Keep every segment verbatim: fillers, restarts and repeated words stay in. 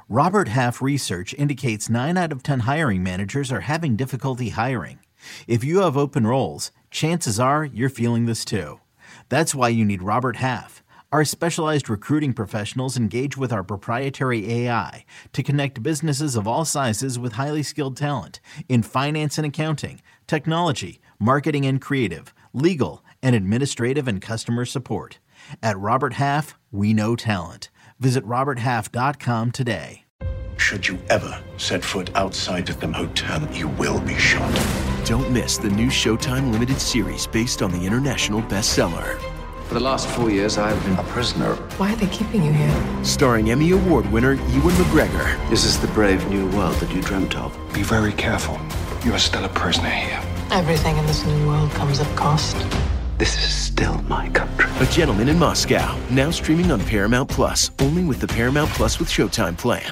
Robert Half research indicates nine out of ten hiring managers are having difficulty hiring. If you have open roles, chances are you're feeling this too. That's why you need Robert Half. Our specialized recruiting professionals engage with our proprietary A I to connect businesses of all sizes with highly skilled talent in finance and accounting, technology, marketing and creative, legal, and administrative and customer support. At Robert Half, we know talent. Visit robert half dot com today. Should you ever set foot outside of the hotel, you will be shot. Don't miss the new Showtime limited series based on the international bestseller. For the last four years, I've been a prisoner. Why are they keeping you here? Starring Emmy Award winner Ewan McGregor. This is the brave new world that you dreamt of. Be very careful. You are still a prisoner here. Everything in this new world comes at cost. This is still my country. A Gentleman in Moscow, now streaming on Paramount Plus, only with the Paramount Plus with Showtime plan.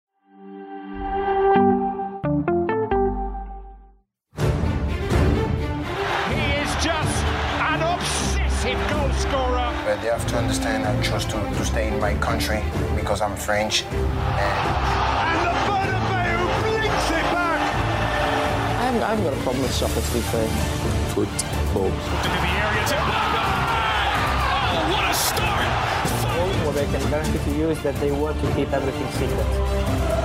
But they have to understand I chose to, to stay in my country because I'm French. And, and the Bernabeu blinks it back! I haven't, I haven't got a problem with soccer, to be fair. Football. Into the area to... Oh, what a start! All, what I can guarantee to you is that they want to keep everything secret.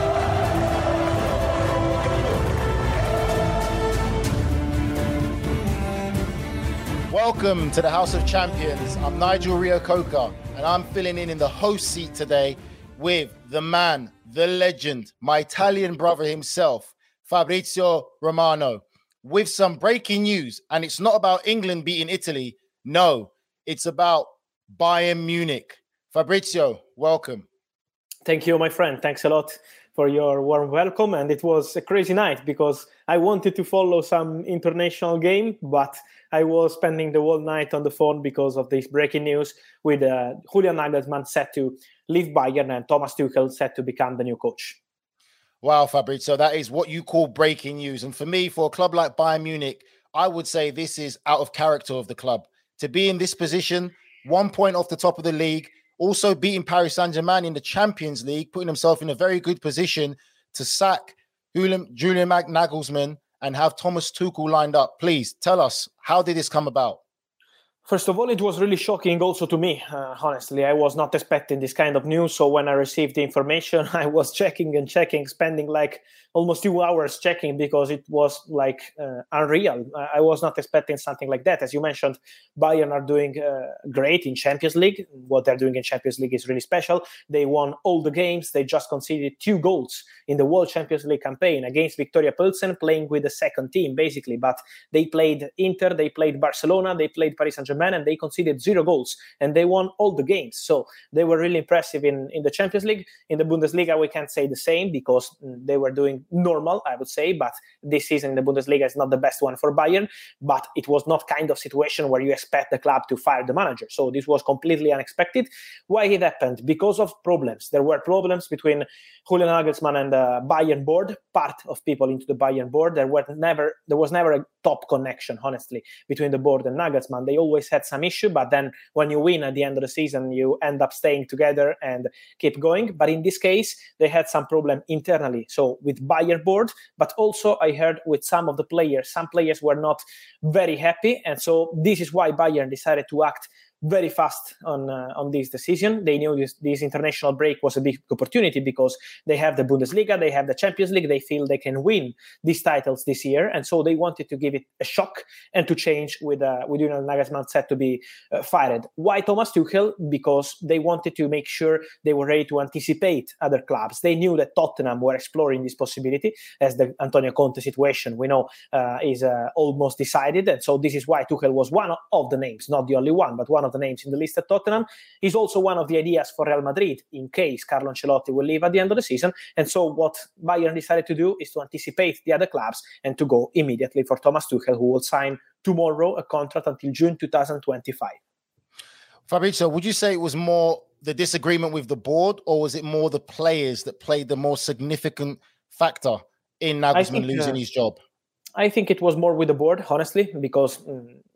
Welcome to the House of Champions. I'm Nigel Reo-Coker, and I'm filling in in the host seat today with the man, the legend, my Italian brother himself, Fabrizio Romano, with some breaking news. And it's not about England beating Italy. No, it's about Bayern Munich. Fabrizio, welcome. Thank you, my friend. Thanks a lot for your warm welcome. And it was a crazy night because I wanted to follow some international game, but I was spending the whole night on the phone because of this breaking news with uh, Julian Nagelsmann set to leave Bayern and Thomas Tuchel set to become the new coach. Wow, Fabrizio, that is what you call breaking news. And for me, for a club like Bayern Munich, I would say this is out of character of the club. To be in this position, one point off the top of the league, also beating Paris Saint-Germain in the Champions League, putting himself in a very good position to sack Julian Nagelsmann and have Thomas Tuchel lined up. Please tell us, how did this come about? First of all, it was really shocking also to me, uh, honestly. I was not expecting this kind of news. So when I received the information, I was checking and checking, spending like almost two hours checking because it was like uh, unreal. I was not expecting something like that. As you mentioned, Bayern are doing uh, great in Champions League. What they're doing in Champions League is really special. They won all the games. They just conceded two goals in the World Champions League campaign against Viktoria Pilsen, playing with the second team, basically. But they played Inter, they played Barcelona, they played Paris Saint-Germain, and they conceded zero goals. And they won all the games. So they were really impressive in, in the Champions League. In the Bundesliga, we can't say the same because they were doing normal, I would say, but this season in the Bundesliga is not the best one for Bayern, but it was not kind of situation where you expect the club to fire the manager. So this was completely unexpected. Why it happened? Because of problems. There were problems between Julian Nagelsmann and the Bayern board, part of people into the Bayern board. There were never, there was never a top connection, honestly, between the board and Nagelsmann. They always had some issue, but then when you win at the end of the season, you end up staying together and keep going. But in this case, they had some problem internally. So with Bayern board, but also I heard with some of the players, some players were not very happy. And so this is why Bayern decided to act very fast on uh, on this decision. They knew this, this international break was a big opportunity because they have the Bundesliga, they have the Champions League, they feel they can win these titles this year, and so they wanted to give it a shock and to change with uh, with Julian Nagelsmann set to be uh, fired. Why Thomas Tuchel? Because they wanted to make sure they were ready to anticipate other clubs. They knew that Tottenham were exploring this possibility, as the Antonio Conte situation we know uh, is uh, almost decided, and so this is why Tuchel was one of the names, not the only one, but one of the names in the list at Tottenham. He's also one of the ideas for Real Madrid in case Carlo Ancelotti will leave at the end of the season. And so what Bayern decided to do is to anticipate the other clubs and to go immediately for Thomas Tuchel, who will sign tomorrow a contract until June twenty twenty-five. Fabrizio, would you say it was more the disagreement with the board, or was it more the players that played the more significant factor in Nagelsmann think, losing uh, his job? I think it was more with the board, honestly, because mm,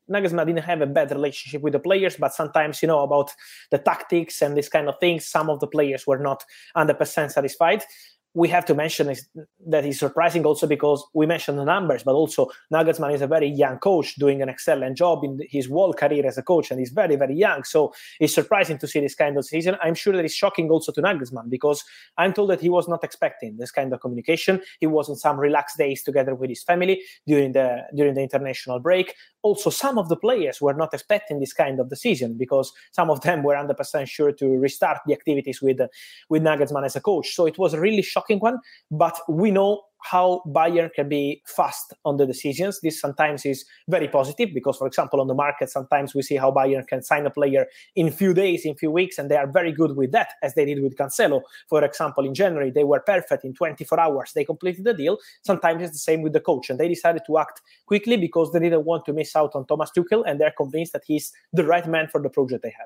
Nagelsmann didn't have a bad relationship with the players, but sometimes, you know, about the tactics and this kind of things, some of the players were not one hundred percent satisfied. We have to mention is that is surprising also because we mentioned the numbers, but also Nagelsmann is a very young coach doing an excellent job in his whole career as a coach, and he's very, very young. So it's surprising to see this kind of season. I'm sure that it's shocking also to Nagelsmann because I'm told that he was not expecting this kind of communication. He was on some relaxed days together with his family during the during the international break. Also, some of the players were not expecting this kind of decision because some of them were one hundred percent sure to restart the activities with, uh, with Nagelsmann as a coach. So it was a really shocking one, but we know how Bayern can be fast on the decisions. This sometimes is very positive because, for example, on the market, sometimes we see how Bayern can sign a player in few days, in few weeks, and they are very good with that, as they did with Cancelo. For example, in January, they were perfect. In twenty-four hours, they completed the deal. Sometimes it's the same with the coach, and they decided to act quickly because they didn't want to miss out on Thomas Tuchel, and they're convinced that he's the right man for the project they have.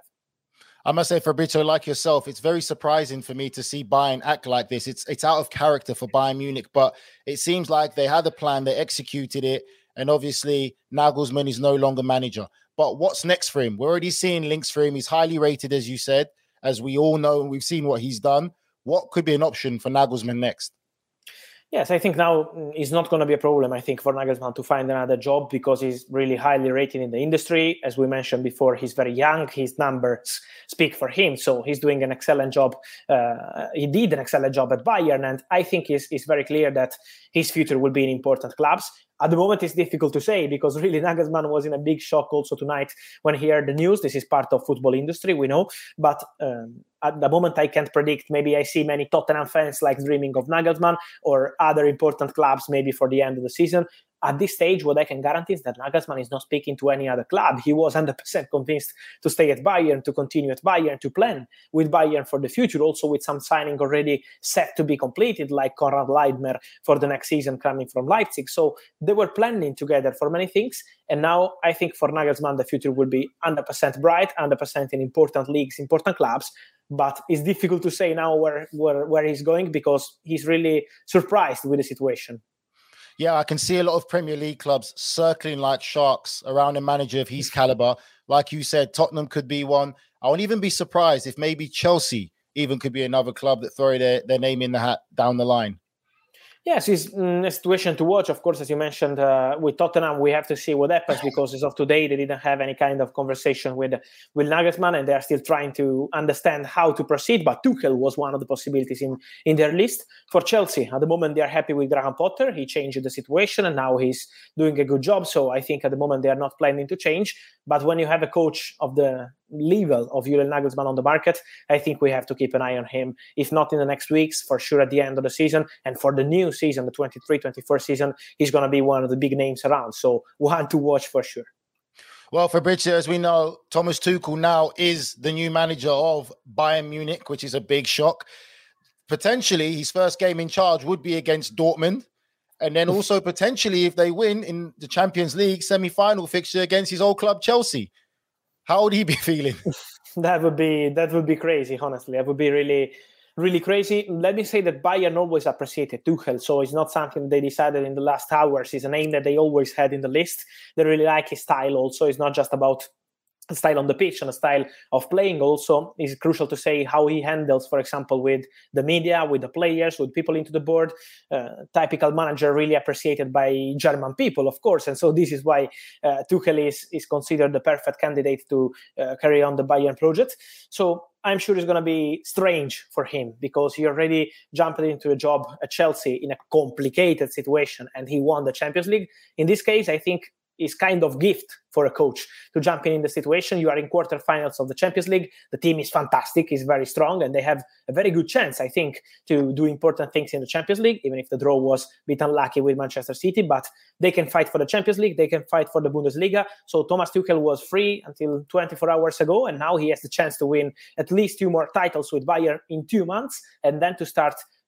I must say, Fabrizio, like yourself, it's very surprising for me to see Bayern act like this. It's it's out of character for Bayern Munich, but it seems like they had a plan, they executed it, and obviously Nagelsmann is no longer manager. But what's next for him? We're already seeing links for him. He's highly rated, as you said, as we all know, and we've seen what he's done. What could be an option for Nagelsmann next? Yes, I think now it's not going to be a problem, I think, for Nagelsmann to find another job because he's really highly rated in the industry. As we mentioned before, he's very young. His numbers speak for him. So he's doing an excellent job. Uh, he did an excellent job at Bayern. And I think it's, it's very clear that his future will be in important clubs. At the moment, it's difficult to say because really Nagelsmann was in a big shock also tonight when he heard the news. This is part of football industry, we know. But um, at the moment, I can't predict. Maybe I see many Tottenham fans like dreaming of Nagelsmann or other important clubs maybe for the end of the season. At this stage, what I can guarantee is that Nagelsmann is not speaking to any other club. He was one hundred percent convinced to stay at Bayern, to continue at Bayern, to plan with Bayern for the future, also with some signing already set to be completed, like Konrad Leitner for the next season coming from Leipzig. So they were planning together for many things. And now I think for Nagelsmann, the future will be one hundred percent bright, one hundred percent in important leagues, important clubs. But it's difficult to say now where, where, where he's going because he's really surprised with the situation. Yeah, I can see a lot of Premier League clubs circling like sharks around a manager of his caliber. Like you said, Tottenham could be one. I wouldn't even be surprised if maybe Chelsea even could be another club that throw their, their name in the hat down the line. Yes, it's mm, a situation to watch. Of course, as you mentioned, uh, with Tottenham, we have to see what happens because as of today, they didn't have any kind of conversation with, with Nagelsmann, and they are still trying to understand how to proceed. But Tuchel was one of the possibilities in, in their list. For Chelsea, at the moment, they are happy with Graham Potter. He changed the situation, and now he's doing a good job. So I think at the moment, they are not planning to change. But when you have a coach of the level of Julian Nagelsmann on the market, I think we have to keep an eye on him. If not in the next weeks, for sure at the end of the season. And for the new season, the twenty-three twenty-four season, he's going to be one of the big names around. So one to watch for sure. Well, Fabrizio, as we know, Thomas Tuchel now is the new manager of Bayern Munich, which is a big shock. Potentially, his first game in charge would be against Dortmund. And then also potentially, if they win in the Champions League semi-final fixture against his old club, Chelsea. How would he be feeling? That would be that would be crazy, honestly. That would be really, really crazy. Let me say that Bayern always appreciated Tuchel, so it's not something they decided in the last hours. It's a name that they always had in the list. They really like his style also. It's not just about a style on the pitch and a style of playing also. It's crucial to say how he handles, for example, with the media, with the players, with people into the board. Uh, typical manager really appreciated by German people, of course. And so this is why uh, Tuchel is, is considered the perfect candidate to uh, carry on the Bayern project. So I'm sure it's going to be strange for him because he already jumped into a job at Chelsea in a complicated situation and he won the Champions League. In this case, I think is kind of gift for a coach to jump in in the situation. You are in quarterfinals of the Champions League. The team is fantastic, is very strong, and they have a very good chance, I think, to do important things in the Champions League, even if the draw was a bit unlucky with Manchester City. But they can fight for the Champions League. They can fight for the Bundesliga. So Thomas Tuchel was free until twenty-four hours ago, and now he has the chance to win at least two more titles with Bayern in two months, and then to start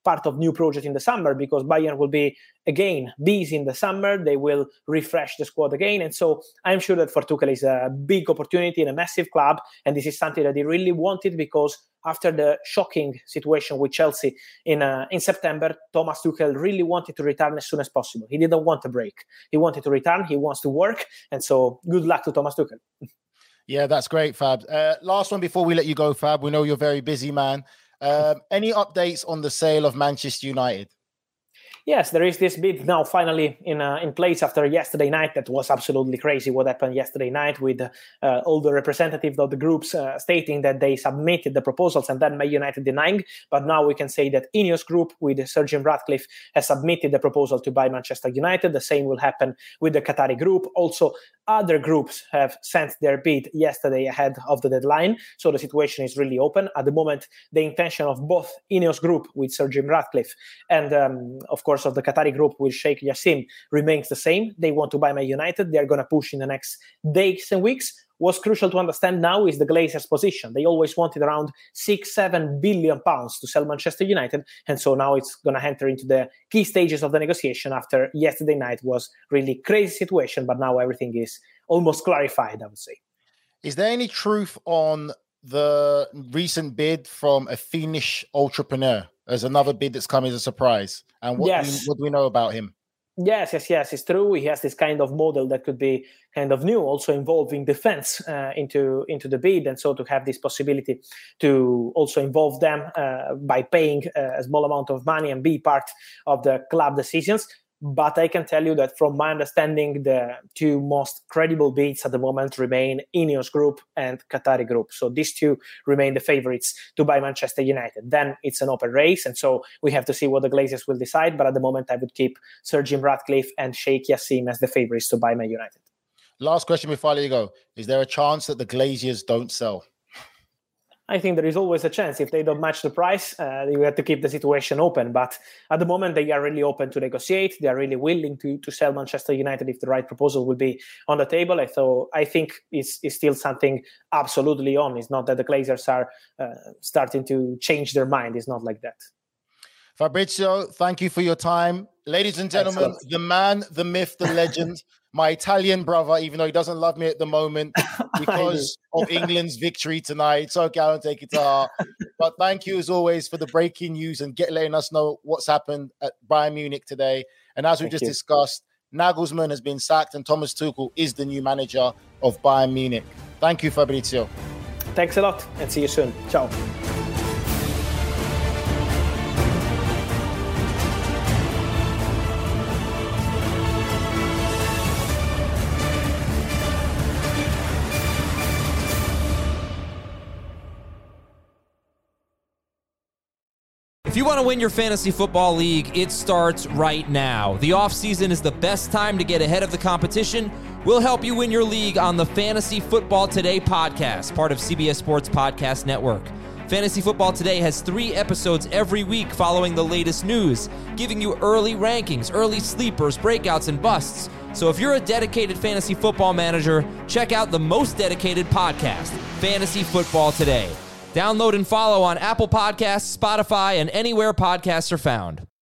part of new project in the summer, because Bayern will be again busy in the summer. They will refresh the squad again, and so I'm sure that for Tuchel is a big opportunity in a massive club, and this is something that he really wanted, because after the shocking situation with Chelsea in uh, in September, Thomas Tuchel really wanted to return as soon as possible. He didn't want a break. He wanted to return. He wants to work. And so good luck to Thomas Tuchel. Yeah, that's great, Fab. Uh, last one before we let you go, Fab. We know you're a very busy man. Um, any updates on the sale of Manchester United? Yes, there is this bid now finally in uh, in place after yesterday night. That was absolutely crazy what happened yesterday night with uh, all the representatives of the groups uh, stating that they submitted the proposals and then Man United denying. But now we can say that Ineos Group with Sir Jim Ratcliffe has submitted the proposal to buy Manchester United. The same will happen with the Qatari Group. Also, other groups have sent their bid yesterday ahead of the deadline. So the situation is really open. At the moment, the intention of both Ineos Group with Sir Jim Ratcliffe and, um, of course, of the Qatari Group with Sheikh Yassim remains the same. They want to buy Man United. They're going to push in the next days and weeks. What's crucial to understand now is the Glazers' position. They always wanted around six, seven billion pounds to sell Manchester United. And so now it's going to enter into the key stages of the negotiation after yesterday night was really crazy situation. But now everything is almost clarified, I would say. Is there any truth on the recent bid from a Finnish entrepreneur? There's another bid that's come as a surprise. And what, yes. do we, what do we know about him? Yes, yes, yes, it's true. He has this kind of model that could be kind of new, also involving defense uh, into, into the bid. And so to have this possibility to also involve them uh, by paying uh, a small amount of money and be part of the club decisions. But I can tell you that from my understanding, the two most credible bids at the moment remain Ineos Group and Qatari Group. So these two remain the favorites to buy Manchester United. Then it's an open race. And so we have to see what the Glazers will decide. But at the moment, I would keep Sir Jim Ratcliffe and Sheikh Yassim as the favorites to buy Man United. Last question before I let you go. Is there a chance that the Glazers don't sell? I think there is always a chance. If they don't match the price, uh, you have to keep the situation open. But at the moment, they are really open to negotiate. They are really willing to, to sell Manchester United if the right proposal will be on the table. I, thought, I think it's, it's still something absolutely on. It's not that the Glazers are uh, starting to change their mind. It's not like that. Fabrizio, thank you for your time. Ladies and gentlemen, Excellent. the man, the myth, the legend, my Italian brother, even though he doesn't love me at the moment because of England's victory tonight. It's okay, I don't take it to heart. But thank you, as always, for the breaking news and get letting us know what's happened at Bayern Munich today. And as we just you. discussed, Nagelsmann has been sacked and Thomas Tuchel is the new manager of Bayern Munich. Thank you, Fabrizio. Thanks a lot and see you soon. Ciao. If you want to win your fantasy football league, it starts right now. The offseason is the best time to get ahead of the competition. We'll help you win your league on the Fantasy Football Today podcast, part of C B S Sports Podcast Network. Fantasy Football Today has three episodes every week following the latest news, giving you early rankings, early sleepers, breakouts, and busts. So if you're a dedicated fantasy football manager, check out the most dedicated podcast, Fantasy Football Today. Download and follow on Apple Podcasts, Spotify, and anywhere podcasts are found.